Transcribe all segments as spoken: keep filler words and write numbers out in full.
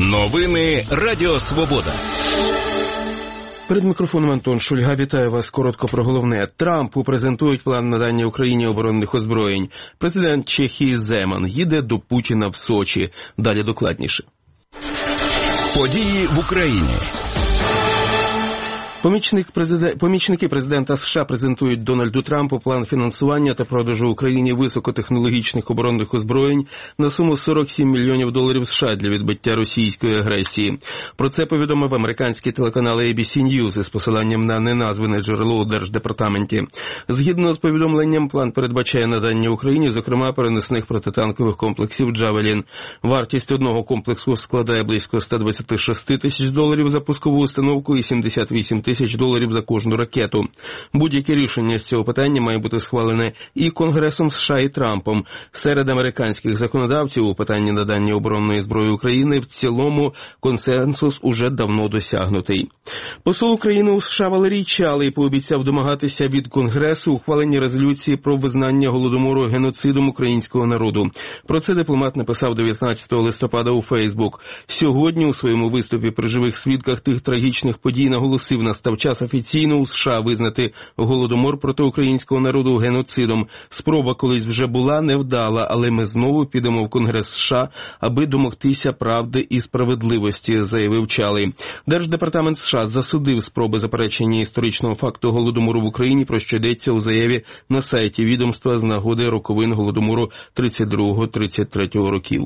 Новини Радіо Свобода. Перед мікрофоном Антон Шульга. Вітаю вас. Коротко про головне. Трампу презентують план надання Україні оборонних озброєнь. Президент Чехії Земан їде до Путіна в Сочі. Далі докладніше. Події в Україні. Помічник президент... Помічники президента США презентують Дональду Трампу план фінансування та продажу Україні високотехнологічних оборонних озброєнь на суму сорок сім мільйонів доларів США для відбиття російської агресії. Про це повідомив американський телеканал ей бі сі News із посиланням на неназване джерело у Держдепартаменті. Згідно з повідомленням, план передбачає надання Україні, зокрема, переносних протитанкових комплексів «Джавелін». Вартість одного комплексу складає близько сто двадцять шість тисяч доларів за пускову установку і сімдесят вісім тисяч доларів за кожну ракету. Будь-яке рішення з цього питання має бути схвалене і Конгресом США, і Трампом. Серед американських законодавців у питанні надання оборонної зброї України в цілому консенсус уже давно досягнутий. Посол України у США Валерій Чалий пообіцяв домагатися від Конгресу ухвалення резолюції про визнання Голодомору геноцидом українського народу. Про це дипломат написав дев'ятнадцятого листопада у Фейсбук. Сьогодні у своєму виступі при живих свідках тих трагічних подій наголосив: настав час офіційно у США визнати Голодомор проти українського народу геноцидом. Спроба колись вже була невдала, але ми знову підемо в Конгрес США, аби домогтися правди і справедливості, заявив Чалий. Держдепартамент США засудив спроби заперечення історичного факту Голодомору в Україні, про що йдеться у заяві на сайті відомства з нагоди роковин Голодомору тридцять другого - тридцять третього років.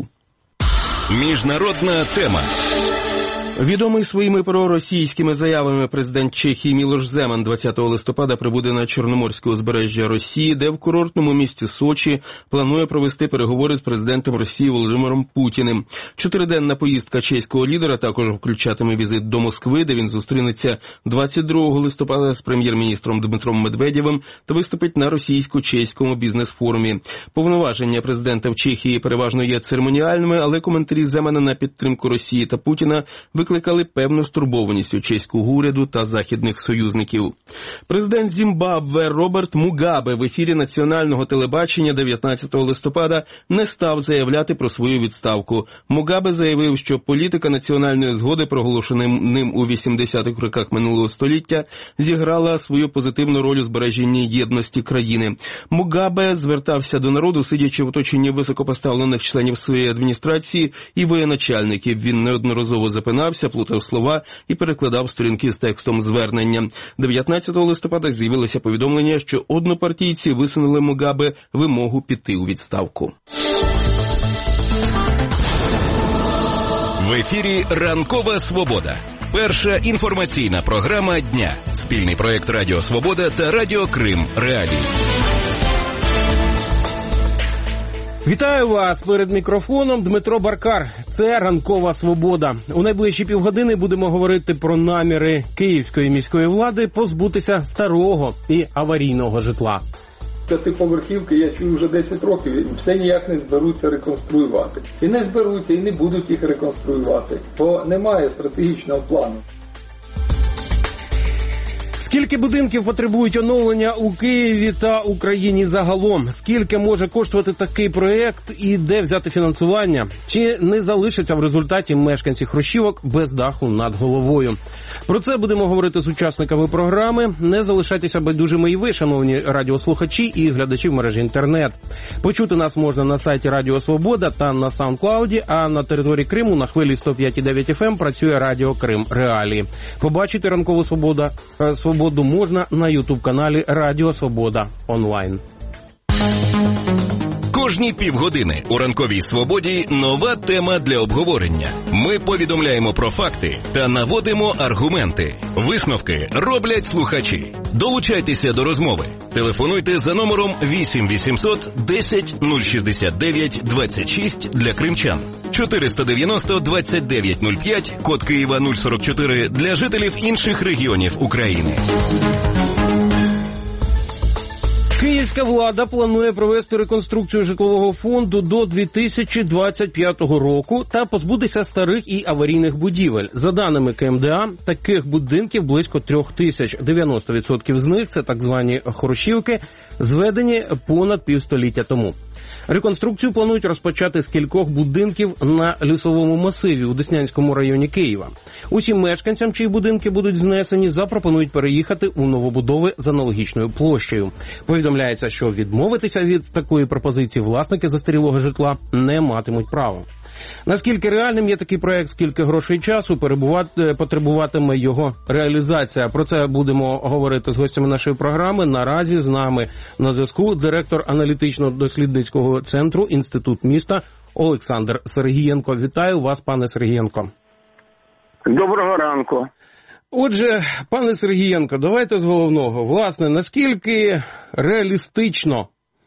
Міжнародна тема. Відомий своїми проросійськими заявами президент Чехії Мілош Земан двадцятого листопада прибуде на Чорноморське узбережжя Росії, де в курортному місті Сочі планує провести переговори з президентом Росії Володимиром Путіним. Чотириденна поїздка чеського лідера також включатиме візит до Москви, де він зустрінеться двадцять другого листопада з прем'єр-міністром Дмитром Медведєвим та виступить на російсько-чеському бізнес-форумі. Повноваження президента в Чехії переважно є церемоніальними, але коментарі Земана на підтримку Росії та Путіна викликали певну стурбованість у чеського уряду та західних союзників. Президент Зімбабве Роберт Мугабе в ефірі національного телебачення дев'ятнадцятого листопада не став заявляти про свою відставку. Мугабе заявив, що політика національної згоди, проголошена ним у вісімдесятих роках минулого століття, зіграла свою позитивну роль у збереженні єдності країни. Мугабе звертався до народу, сидячи в оточенні високопоставлених членів своєї адміністрації і воєначальників. Він неодноразово запинався, плутав слова і перекладав сторінки з текстом звернення. дев'ятнадцятого листопада з'явилося повідомлення, що однопартійці висунули Мугабе вимогу піти у відставку. В ефірі «Ранкова Свобода». Перша інформаційна програма дня. Спільний проєкт Радіо Свобода та Радіо Крим Реалії. Вітаю вас! Перед мікрофоном Дмитро Баркар. Це «Ранкова Свобода». У найближчі півгодини будемо говорити про наміри київської міської влади позбутися старого і аварійного житла. П'ятиповерхівки я чую вже десять років, і все ніяк не зберуться реконструювати. І не зберуться, і не будуть їх реконструювати, бо немає стратегічного плану. Скільки будинків потребують оновлення у Києві та Україні загалом? Скільки може коштувати такий проєкт і де взяти фінансування? Чи не залишаться в результаті мешканці хрущівок без даху над головою? Про це будемо говорити з учасниками програми. Не залишайтеся байдужими і ви, шановні радіослухачі і глядачі в мережі інтернет. Почути нас можна на сайті Радіо Свобода та на SoundCloud, а на території Криму на хвилі сто п'ять і дев'ять еф ем працює Радіо Крим Реалії. Побачити «Ранкову Свобода» Свободу можна на ютуб-каналі Радіо Свобода онлайн. Кожні півгодини у «Ранковій Свободі» нова тема для обговорення. Ми повідомляємо про факти та наводимо аргументи. Висновки роблять слухачі. Долучайтеся до розмови. Телефонуйте за номером вісім вісімсот десять нуль шістдесят дев'ять двадцять шість для кримчан. чотириста дев'яносто двадцять дев'ять нуль п'ять, код Києва нуль сорок чотири для жителів інших регіонів України. Київська влада планує провести реконструкцію житлового фонду до дві тисячі двадцять п'ятого року та позбутися старих і аварійних будівель. За даними ка ем де а, таких будинків близько трьох тисяч. дев'яносто відсотків з них – це так звані хрущівки, зведені понад півстоліття тому. Реконструкцію планують розпочати з кількох будинків на Лісовому масиві у Деснянському районі Києва. Усім мешканцям, чиї будинки будуть знесені, запропонують переїхати у новобудови з аналогічною площею. Повідомляється, що відмовитися від такої пропозиції власники застарілого житла не матимуть права. Наскільки реальним є такий проект, скільки грошей і часу перебувати, потребуватиме його реалізація? Про це будемо говорити з гостями нашої програми. Наразі з нами на зв'язку директор аналітично-дослідницького центру «Інститут міста» Олександр Сергієнко. Вітаю вас, пане Сергієнко. Доброго ранку. Отже, пане Сергієнко, давайте з головного. Власне, наскільки реалістично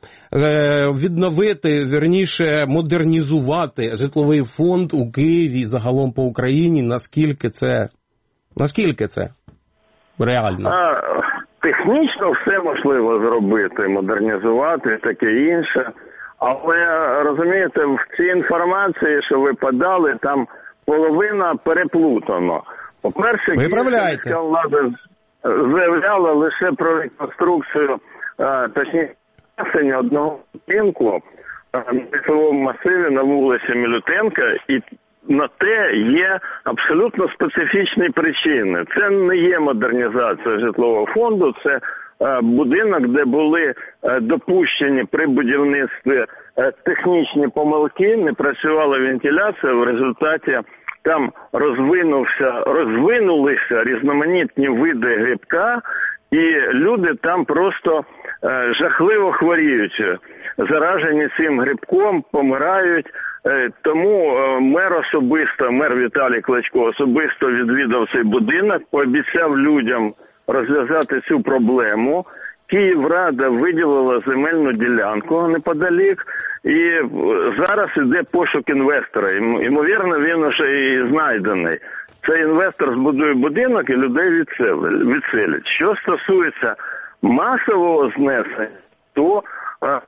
відновити, вірніше, модернізувати житловий фонд у Києві, загалом по Україні, наскільки це, наскільки це реально? А, технічно все можливо зробити, модернізувати, таке інше. Але, розумієте, в цій інформації, що ви подали, там половина переплутано. По-перше, київська влада заявляла лише про реконструкцію, точніше, одного будинку на Лісовому масиві на вулиці Мілютенка, і на те є абсолютно специфічні причини. Це не є модернізація житлового фонду, це будинок, де були допущені при будівництві технічні помилки, не працювала вентиляція, в результаті там розвинувся, розвинулися різноманітні види грибка, і люди там просто е, жахливо хворіють, заражені цим грибком, помирають. Е, тому е, мер особисто, мер Віталій Кличко особисто відвідав цей будинок, пообіцяв людям розв'язати цю проблему. Київрада виділила земельну ділянку неподалік, і зараз іде пошук інвестора. Ймовірно, він уже і знайдений. Цей інвестор збудує будинок і людей відселять. Що стосується масового знесення, то е,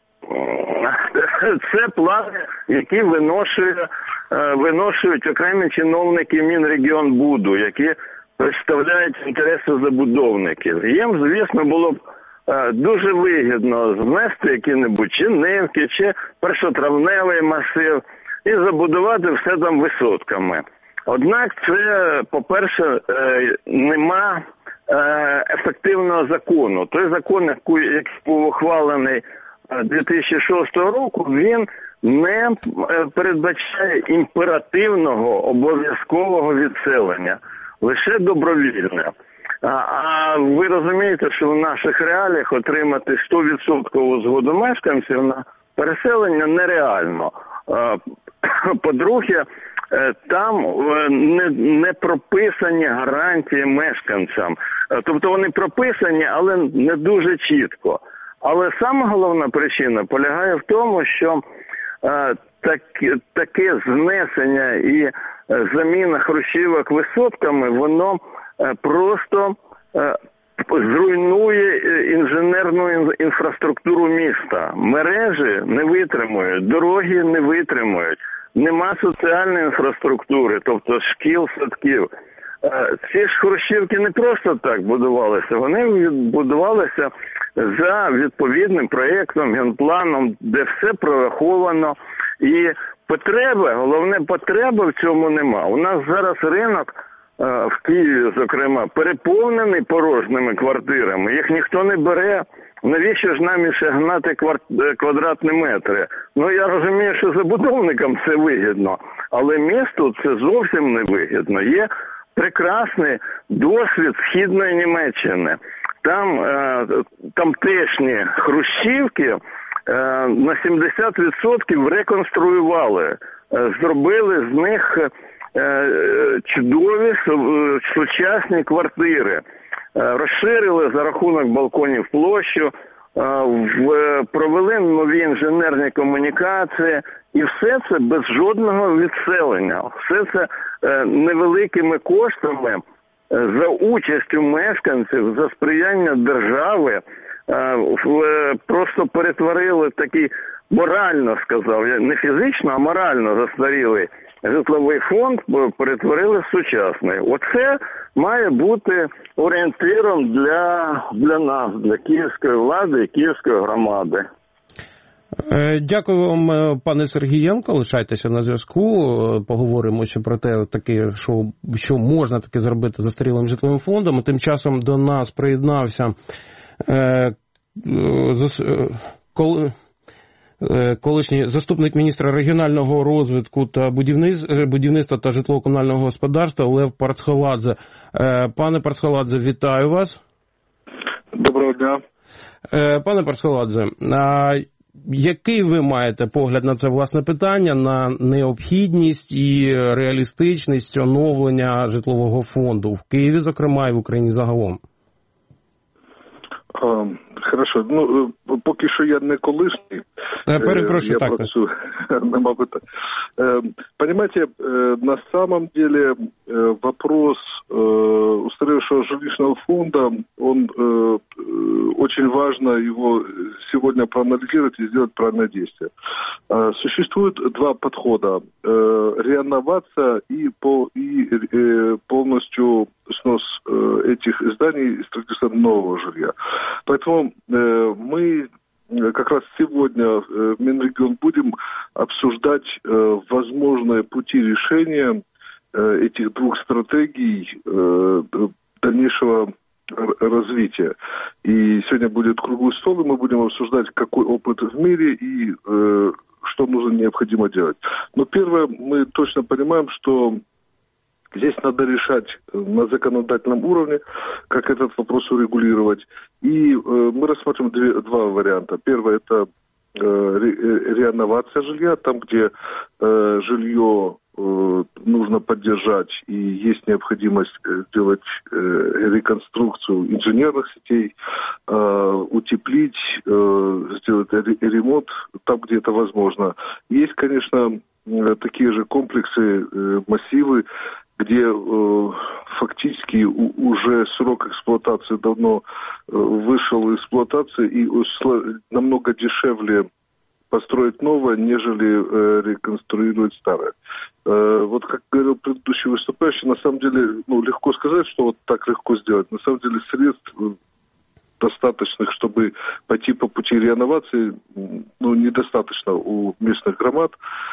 це плани, які виношує, е, виношують окремі чиновники Мінрегіонбуду, які представляють інтереси забудовників. Їм, звісно, було б е, дуже вигідно знести які-небудь чи Невки, чи першотравневий масив і забудувати все там висотками. Однак це, по-перше, нема ефективного закону. Той закон, який був ухвалений дві тисячі шостого року, він не передбачає імперативного обов'язкового відселення, лише добровільне. А ви розумієте, що в наших реаліях отримати сто відсотків згоду мешканців на переселення нереально. По-друге, там не, не прописані гарантії мешканцям. Тобто вони прописані, але не дуже чітко. Але саме головна причина полягає в тому, що е, так, таке знесення і заміна хрущівок висотками, воно е, просто е, зруйнує інженерну інфраструктуру міста. Мережі не витримують, дороги не витримують. Нема соціальної інфраструктури, тобто шкіл, садків. Ці ж хрущівки не просто так будувалися, вони будувалися за відповідним проєктом, генпланом, де все прораховано. І потреби, головне, потреби в цьому нема. У нас зараз ринок в Києві, зокрема, переповнений порожніми квартирами, їх ніхто не бере. Навіщо ж нам іще гнати квадратні метри? Ну, я розумію, що забудовникам це вигідно, але місту це зовсім не вигідно. Є прекрасний досвід Східної Німеччини. Там е, тамтешні хрущівки е, на сімдесят відсотків реконструювали, е, зробили з них е, чудові сучасні квартири. Розширили за рахунок балконів площу, провели нові інженерні комунікації, і все це без жодного відселення. Все це невеликими коштами, за участю мешканців, за сприяння держави, просто перетворили такий, морально сказав, не фізично, а морально застарілий житловий фонд, перетворили в сучасний. Оце має бути орієнтиром для, для нас, для київської влади і київської громади. Дякую вам, пане Сергієнко. Лишайтеся на зв'язку. Поговоримо ще про те, таке, що, що можна таки зробити за застарілим житловим фондом. Тим часом до нас приєднався е, зас, е, коли, е, колишній заступник міністра регіонального розвитку та будівництва та житлово-комунального господарства Лев Парцхаладзе. Е, пане Парцхаладзе, вітаю вас. Доброго дня. Е, пане Парцхаладзе, а який ви маєте погляд на це власне питання, на необхідність і реалістичність оновлення житлового фонду в Києві, зокрема, і в Україні загалом? А, хорошо. Ну, поки що я не колишній. Перепрошую, я так. Працюю, нема питань. Понимаете, на самом деле вопрос устаревшего жилищного фонда, он очень важно его сегодня проанализировать и сделать правильное действие. Существует два подхода. Реновация и, пол, и полностью снос этих зданий и строительство нового жилья. Поэтому мы как раз сегодня в Минрегион будем обсуждать э, возможные пути решения э, этих двух стратегий э, дальнейшего развития. И сегодня будет круглый стол, и мы будем обсуждать, какой опыт в мире и э, что нужно необходимо делать. Но первое, мы точно понимаем, что здесь надо решать на законодательном уровне, как этот вопрос урегулировать. И э, мы рассмотрим две, два варианта. Первое – это э, ре, реновация жилья, там, где э, жилье э, нужно поддержать и есть необходимость сделать э, реконструкцию инженерных сетей, э, утеплить, э, сделать ремонт там, где это возможно. Есть, конечно, такие же комплексы, э, массивы, где э, фактически у, уже срок эксплуатации давно э, вышел из эксплуатации, и намного дешевле построить новое, нежели э, реконструировать старое. Э, вот как говорил предыдущий выступающий, на самом деле, ну, легко сказать, что вот так легко сделать. На самом деле средств достаточных, чтобы пойти по пути реновации, ну, недостаточно у местных громад.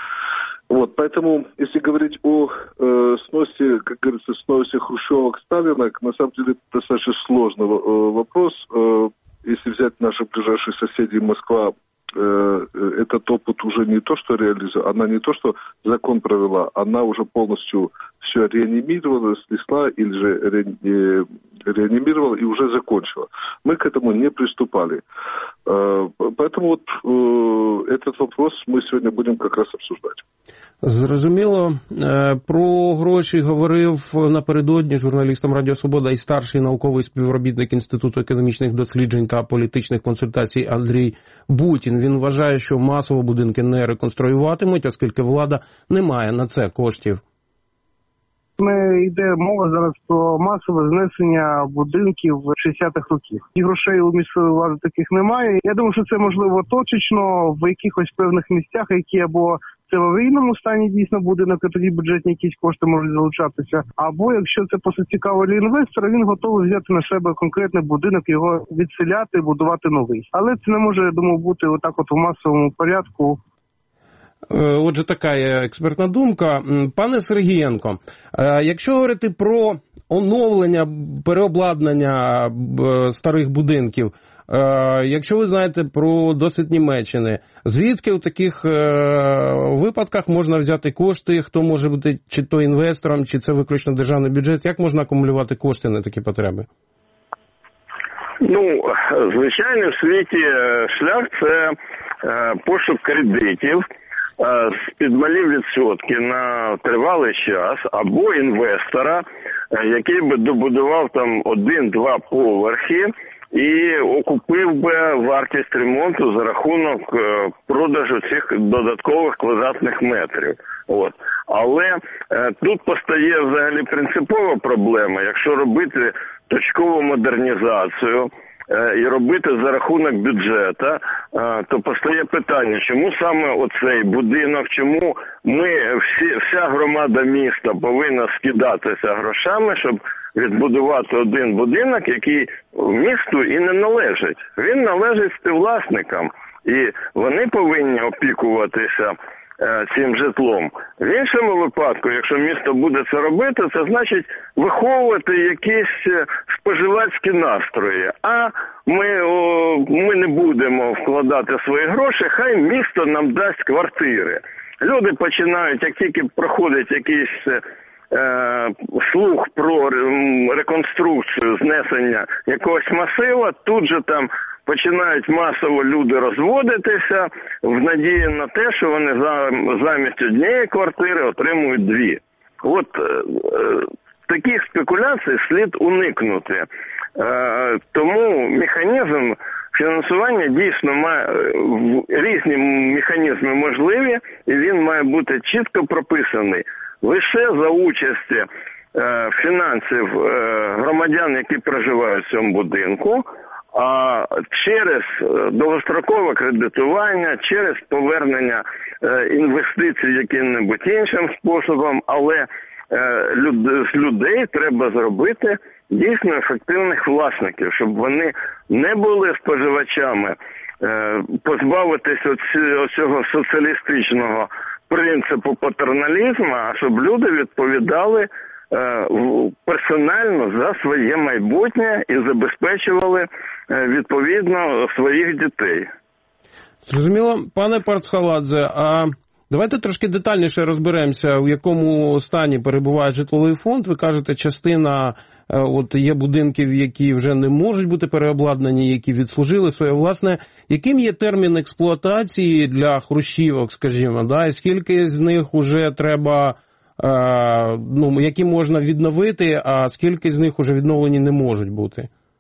Вот, поэтому, если говорить о э, сносе, как говорится, сносе хрущевок, сталинок, на самом деле достаточно сложный э, вопрос. Э, если взять наши ближайшие соседи, Москва, э, этот опыт уже не то, что реализовала, она не то, что закон провела, она уже полностью все реанимировала, снесла или же ре, э, реанимировала и уже закончила. Мы к этому не приступали. Э, поэтому вот э, этот вопрос мы сегодня будем как раз обсуждать. Зрозуміло. Про гроші говорив напередодні журналістам Радіо Свобода і старший науковий співробітник Інституту економічних досліджень та політичних консультацій Андрій Бутін. Він вважає, що масово будинки не реконструюватимуть, оскільки влада не має на це коштів. Ми йде мова зараз про масове знесення будинків шістдесятих років. І грошей у місцевої влади таких немає. Я думаю, що це можливо точечно в якихось певних місцях, які або це в аварійному стані дійсно будинок, і тоді бюджетні якісь кошти можуть залучатися. Або якщо це просто цікаво для інвестора, він готовий взяти на себе конкретний будинок, його відселяти, будувати новий. Але це не може, я думаю, бути отак от в масовому порядку. Отже, така є експертна думка. Пане Сергієнко, якщо говорити про оновлення, переобладнання старих будинків, якщо ви знаєте про досвід Німеччини, звідки у таких випадках можна взяти кошти, хто може бути чи то інвестором, чи це виключно державний бюджет, як можна акумулювати кошти на такі потреби? Ну, звичайно, в світі шлях – це пошук кредитів з-під малі відсотки на тривалий час, або інвестора, який би добудував там один-два поверхи і окупив би вартість ремонту за рахунок продажу цих додаткових квадратних метрів. От. Але е, тут постає взагалі принципова проблема, якщо робити точкову модернізацію, і робити за рахунок бюджету, то постає питання, чому саме оцей будинок, чому ми, всі, вся громада міста повинна скидатися грошами, щоб відбудувати один будинок, який місту і не належить. Він належить співвласникам. і вони повинні опікуватися цим житлом. В іншому випадку, якщо місто буде це робити, це значить виховувати якісь споживацькі настрої. А ми, о, ми не будемо вкладати свої гроші, хай місто нам дасть квартири. Люди починають, як тільки проходить якийсь е, слух про реконструкцію, знесення якогось масива, тут же там починають масово люди розводитися в надії на те, що вони замість однієї квартири отримують дві. От е, таких спекуляцій слід уникнути. Е, тому механізм фінансування дійсно має, різні механізми можливі, і він має бути чітко прописаний. Лише за участі е, фінансів е, громадян, які проживають в цьому будинку, а через довгострокове кредитування, через повернення е, інвестицій яким-небудь іншим способом, але е, люд, з людей треба зробити дійсно ефективних власників, щоб вони не були споживачами, е, позбавитись цього соціалістичного принципу патерналізму, а щоб люди відповідали персонально за своє майбутнє і забезпечували відповідно своїх дітей. Зрозуміло. Пане Парцхаладзе, а давайте трошки детальніше розберемося, в якому стані перебуває житловий фонд. Ви кажете, частина, от є будинків, які вже не можуть бути переобладнані, які відслужили своє. Власне, яким є термін експлуатації для хрущівок, скажімо, да? І скільки з них вже треба, ну, які можна відновити, а скільки з них уже відновлені не можуть бути?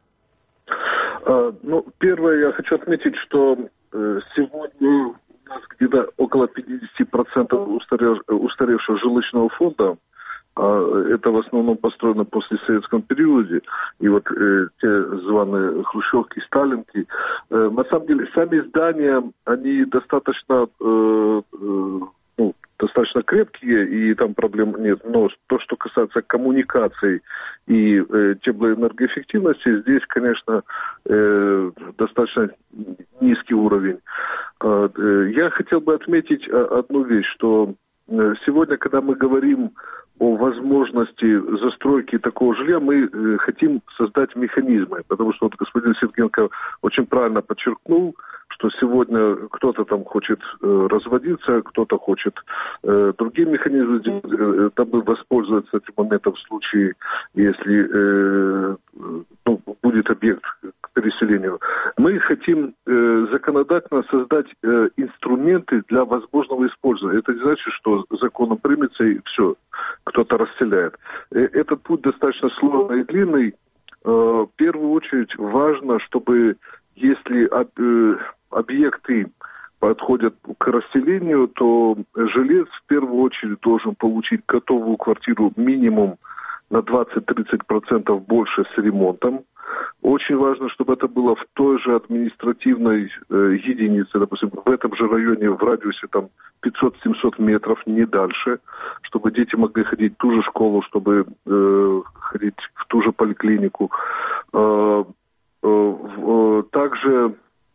Ну, первое, я хочу отметить, что сегодня у нас где-то около пятьдесят процентов устаревшего жилищного фонда. Это в основном построено после советском периоде. И вот э, те званые хрущевки, сталинки. Э, на самом деле, сами здания, они достаточно... Э, э, ну, достаточно крепкие, и там проблем нет. Но то, что касается коммуникаций и э, теплоэнергоэффективности, здесь, конечно, э, достаточно низкий уровень. Э, э, я хотел бы отметить одну вещь, что э, сегодня, когда мы говорим о возможности застройки такого жилья, мы э, хотим создать механизмы, потому что вот господин Сергенко очень правильно подчеркнул, что сегодня кто-то там хочет э, разводиться, кто-то хочет э, другие механизмы, э, дабы воспользоваться этим моментом в случае, если э, ну, будет объект к переселению. Мы хотим э, законодательно создать э, инструменты для возможного использования. Это не значит, что законом примется и все, кто-то расселяет. Этот путь достаточно сложный и длинный. Э, в первую очередь важно, чтобы если э, объекты подходят к расселению, то жилец в первую очередь должен получить готовую квартиру минимум на двадцать-тридцать процентов больше с ремонтом. Очень важно, чтобы это было в той же административной э, единице, допустим, в этом же районе, в радиусе там пятьсот-семьсот метров, не дальше, чтобы дети могли ходить в ту же школу, чтобы э, ходить в ту же поликлинику. Э, э, э, также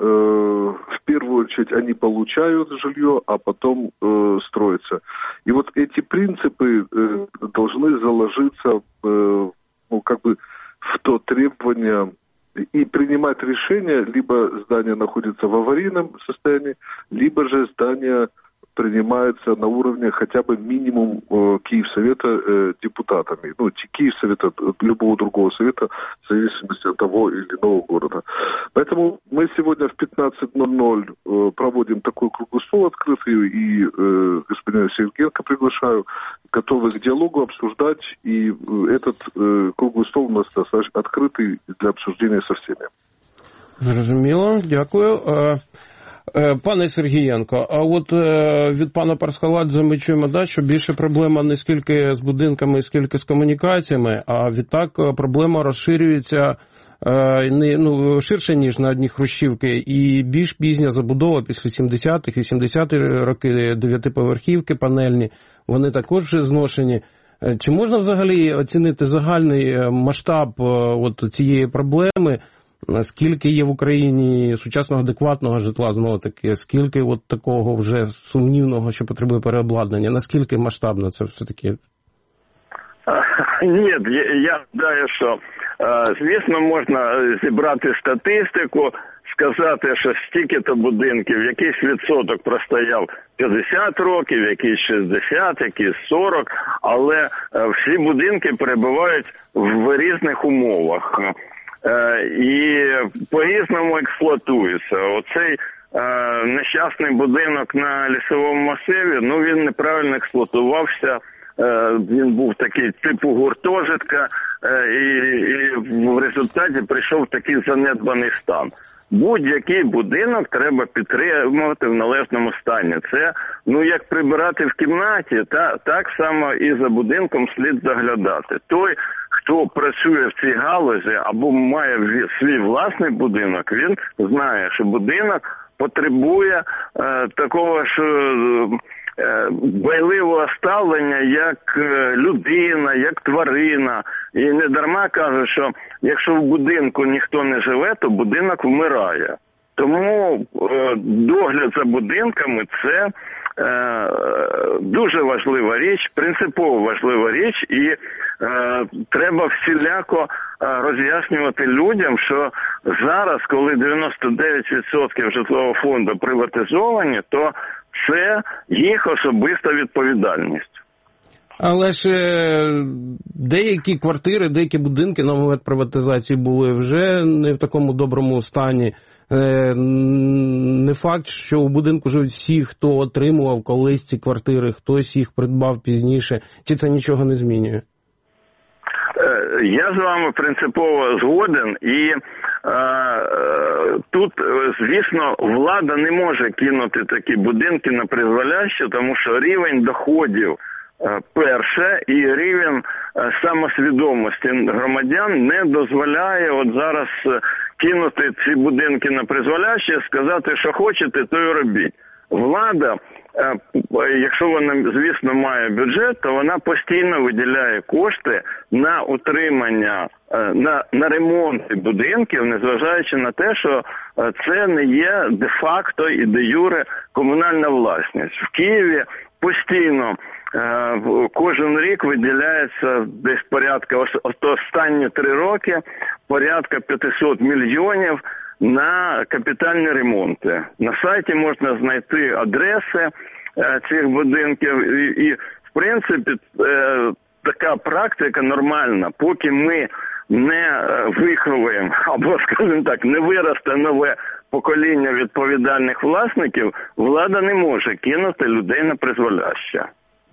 в первую очередь они получают жилье, а потом э, строятся. И вот эти принципы э, должны заложиться э, ну, как бы в то требование и принимать решение, либо здание находится в аварийном состоянии, либо же здание принимается на уровне хотя бы минимум э, Киевсовета э, депутатами. Ну, Киевсовета, любого другого совета, в зависимости от того или иного города. Поэтому мы сегодня в пятнадцать ноль ноль э, проводим такой круглый стол открытый, и э, господина Сергенко приглашаю, готовы к диалогу обсуждать, и э, этот э, круглый стол у нас достаточно открытый для обсуждения со всеми. Зрозуміло, дякую. Пане Сергієнко, а от від пана Парцхаладзе ми чуємо, да, що більше проблема не скільки з будинками, скільки з комунікаціями, а відтак проблема розширюється не, ну, ширше, ніж на одні хрущівки, і більш пізня забудова після сімдесятих, вісімдесятих роки, дев'ятиповерхівки панельні, вони також вже зношені. Чи можна взагалі оцінити загальний масштаб от цієї проблеми? Наскільки є в Україні сучасного адекватного житла, знову таки, скільки от такого вже сумнівного, що потребує переобладнання, наскільки масштабно це все-таки? Ні, я гадаю, що, звісно, можна зібрати статистику, сказати, що стільки-то будинків, якийсь відсоток простояв п'ятдесят років, якийсь шістдесят, якийсь сорок, але всі будинки перебувають в різних умовах і по-різному експлуатуються. Оцей нещасний будинок на Лісовому масиві, ну він неправильно експлуатувався. Він був такий типу гуртожитка, і, і в результаті прийшов такий занедбаний стан. Будь-який будинок треба підтримувати в належному стані. Це, ну, як прибирати в кімнаті, та, так само і за будинком слід заглядати. Той, хто працює в цій галузі або має свій власний будинок, він знає, що будинок потребує е, такого ж е, дбайливого ставлення, як людина, як тварина. І не дарма кажуть, що якщо в будинку ніхто не живе, то будинок вмирає. Тому е, догляд за будинками – це е, дуже важлива річ, принципово важлива річ, і е, треба всіляко роз'яснювати людям, що зараз, коли дев'яносто дев'ять відсотків житлового фонду приватизовані, то це їх особиста відповідальність. Але ж деякі квартири, деякі будинки на момент приватизації були вже не в такому доброму стані. Не факт, що у будинку живуть всі, хто отримував колись ці квартири, хтось їх придбав пізніше. Чи це нічого не змінює? Я з вами принципово згоден, і е, тут, звісно, влада не може кинути такі будинки на призволяще, тому що рівень доходів перше, і рівень самосвідомості громадян не дозволяє от зараз кинути ці будинки на призволяще, сказати, що хочете, то й робіть. Влада, якщо вона, звісно, має бюджет, то вона постійно виділяє кошти на утримання, на, на ремонти будинків, незважаючи на те, що це не є де-факто і де-юре комунальна власність. В Києві постійно кожен рік виділяється десь порядка, останні три роки, порядка п'ятсот мільйонів на капітальні ремонти. На сайті можна знайти адреси цих будинків і, і в принципі, така практика нормальна, поки ми не виховуємо, або, скажімо так, не виросте нове покоління відповідальних власників, влада не може кинути людей на призволяще.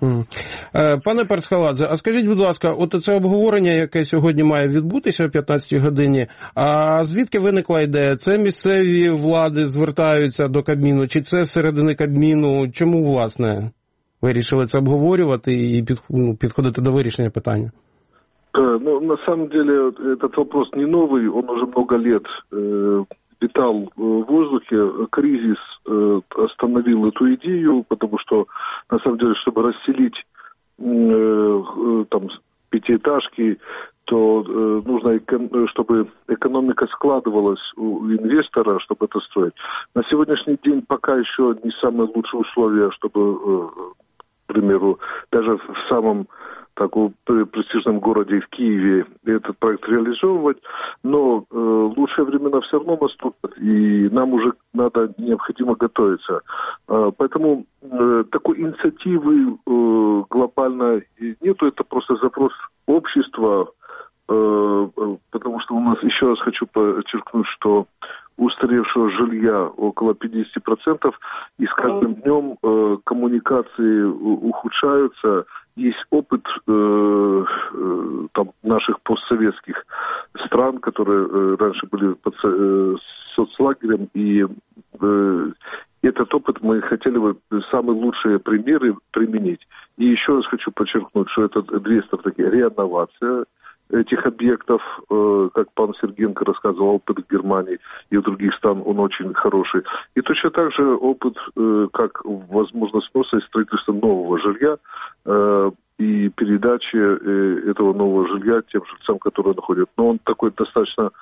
Пане Парцхаладзе, а скажіть, будь ласка, от це обговорення, яке сьогодні має відбутися о п'ятнадцятій годині, а звідки виникла ідея? Це місцеві влади звертаються до Кабміну, чи це середини Кабміну? Чому, власне, вирішили це обговорювати і підходити до вирішення питання? Ну, на самом деле, этот вопрос не новый, он уже много лет э, витал в воздухе. Кризис э, остановил эту идею, потому что, на самом деле, чтобы расселить э, э, там пятиэтажки, то э, нужно, эко- чтобы экономика складывалась у инвестора, чтобы это строить. На сегодняшний день пока еще не самые лучшие условия, чтобы, э, к примеру, даже в самом таком престижном городе в Киеве этот проект реализовывать, но э, лучшие времена все равно наступят, и нам уже надо необходимо готовиться. Э, поэтому э, такой инициативы э, глобально нету, это просто запрос общества, э, потому что у нас, еще раз хочу подчеркнуть, что устаревшего жилья около пятьдесят процентов, и с каждым днем э, коммуникации ухудшаются. Есть опыт э, э, там, наших постсоветских стран, которые э, раньше были под э, соцлагерем, и э, этот опыт мы хотели бы самые лучшие примеры применить. И еще раз хочу подчеркнуть, что это две стратегии. Реновация этих объектов, э, как пан Сергенко рассказывал, опыт в Германии и в других странах, он очень хороший. И точно так же опыт, э, как возможно сноса и строительства нового жилья э, и передачи э, этого нового жилья тем жильцам, которые находят. Но он такой достаточно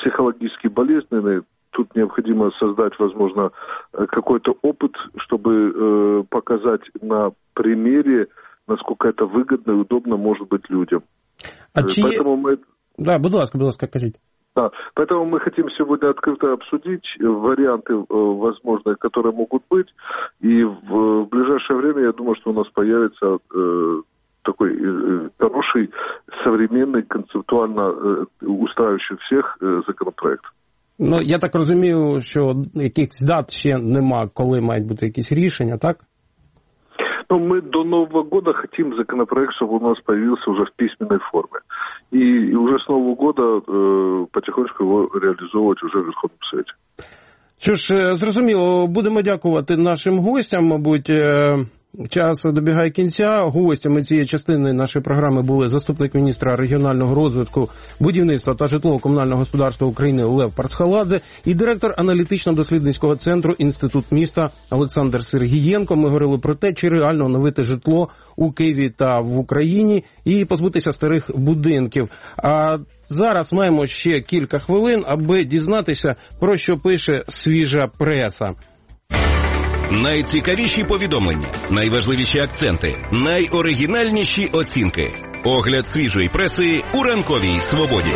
психологически болезненный. Тут необходимо создать, возможно, какой-то опыт, чтобы э, показать на примере, насколько это выгодно и удобно может быть людям. А чи... Поэтому мы... Да, будь ласка, будь ласка, кажіть. Да, поэтому мы хотим сегодня открыто обсудить варианты э, возможные, которые могут быть. И в, в ближайшее время, я думаю, что у нас появится э, такой э, хороший, современный, концептуально э, устраивающий всех э, законопроект. Ну, я так розумію, що якихось дат ще нема, коли мають бути якісь рішення, так? Ну, мы до Нового года хотим законопроект, чтобы у нас появился уже в письменной форме. И уже с Нового года э, потихонечку его реализовывать уже в Верховном Совете. Що ж, зрозуміло, будемо дякувати нашим гостям, мабуть, час добігає кінця. Гостями цієї частини нашої програми були заступник міністра регіонального розвитку, будівництва та житлово-комунального господарства України Лев Парцхаладзе і директор аналітично-дослідницького центру Інститут міста Олександр Сергієнко. Ми говорили про те, чи реально оновити житло у Києві та в Україні і позбутися старих будинків. А зараз маємо ще кілька хвилин, аби дізнатися, про що пише свіжа преса. Найцікавіші повідомлення, найважливіші акценти, найоригінальніші оцінки. Огляд свіжої преси у ранковій свободі.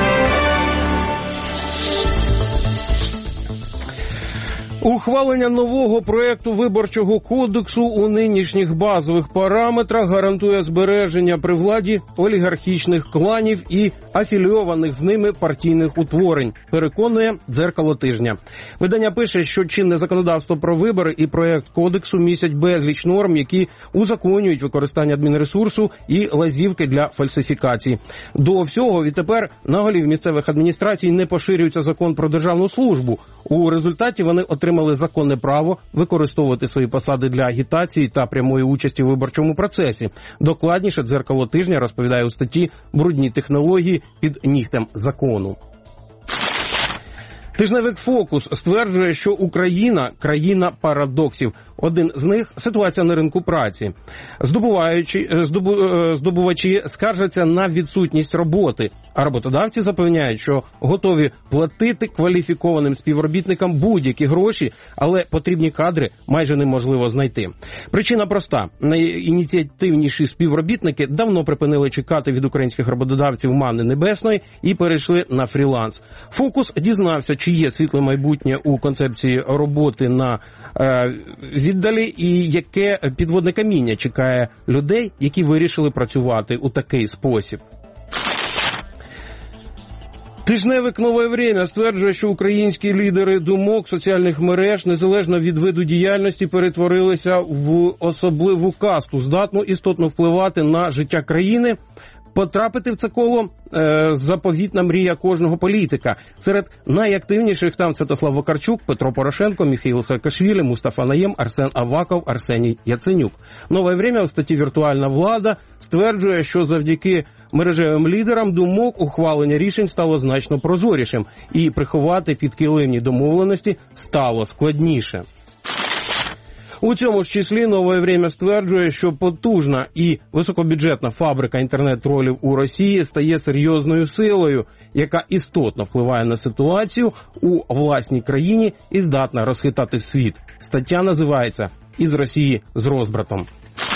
Ухвалення нового проєкту Виборчого кодексу у нинішніх базових параметрах гарантує збереження при владі олігархічних кланів і афілійованих з ними партійних утворень, переконує «Дзеркало тижня». Видання пише, що чинне законодавство про вибори і проєкт кодексу містять безліч норм, які узаконюють використання адмінресурсу і лазівки для фальсифікацій. До всього відтепер на голів місцевих адміністрацій не поширюється закон про державну службу. У результаті вони отримали законне право використовувати свої посади для агітації та прямої участі у виборчому процесі. Докладніше «Дзеркало тижня» розповідає у статті «Брудні технології під нігтем закону». Тижневик «Фокус» стверджує, що Україна – країна парадоксів. Один з них – ситуація на ринку праці. Здобуваючи, здобу, здобувачі скаржаться на відсутність роботи, а роботодавці запевняють, що готові платити кваліфікованим співробітникам будь-які гроші, але потрібні кадри майже неможливо знайти. Причина проста. Найініціативніші співробітники давно припинили чекати від українських роботодавців манни небесної і перейшли на фріланс. «Фокус» дізнався, чи є світле майбутнє у концепції роботи на е, віддалі і яке підводне каміння чекає людей, які вирішили працювати у такий спосіб. Тижневик «Нове время» стверджує, що українські лідери думок соціальних мереж, незалежно від виду діяльності, перетворилися в особливу касту, здатну істотно впливати на життя країни. Потрапити в це коло е, – заповітна мрія кожного політика. Серед найактивніших там Святослав Вакарчук, Петро Порошенко, Міхаїл Саакашвілі, Мустафа Наєм, Арсен Аваков, Арсеній Яценюк. «Нове время» в статті «Віртуальна влада» стверджує, що завдяки мережевим лідерам думок ухвалення рішень стало значно прозорішим і приховати підкилимні домовленості стало складніше. У цьому ж числі «Нове время» стверджує, що потужна і високобюджетна фабрика інтернет-тролів у Росії стає серйозною силою, яка істотно впливає на ситуацію у власній країні і здатна розхитати світ. Стаття називається «Із Росії з розбратом».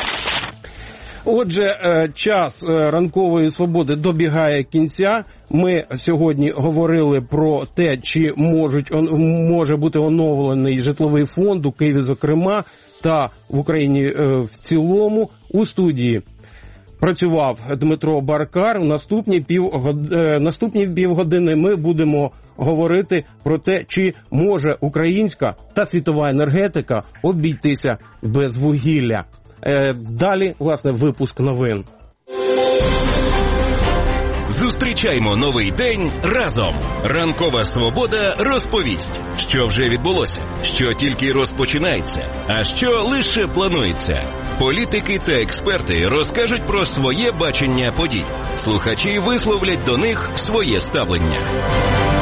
Отже, час ранкової свободи добігає кінця. Ми сьогодні говорили про те, чи можуть, може бути оновлений житловий фонд у Києві, зокрема, та в Україні в цілому. У студії працював Дмитро Баркар. Наступні, півгод... Наступні півгодини ми будемо говорити про те, чи може українська та світова енергетика обійтися без вугілля. Далі, власне, випуск новин. Зустрічаймо новий день разом. Ранкова свобода розповість, що вже відбулося, що тільки розпочинається, а що лише планується. Політики та експерти розкажуть про своє бачення подій. Слухачі висловлять до них своє ставлення.